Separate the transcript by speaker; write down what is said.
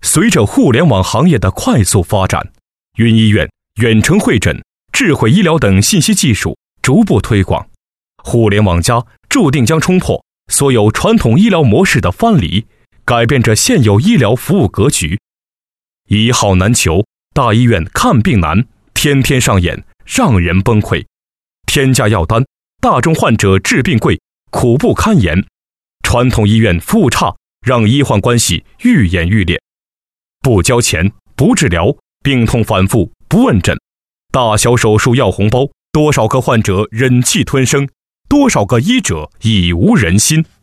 Speaker 1: 随着互联网行业的快速发展，云医院、远程会诊、智慧医疗等信息技术逐步推广，互联网+注定将冲破所有传统医疗模式的藩篱，改变着现有医疗服务格局。一号难求，大医院看病难，天天上演，让人崩溃。天价药单，大众患者治病贵，苦不堪言。传统医院服务差，让医患关系愈演愈烈。不交钱，不治疗，病痛反复，不问诊。大小手术要红包，多少个患者忍气吞声，多少个医者已无人心。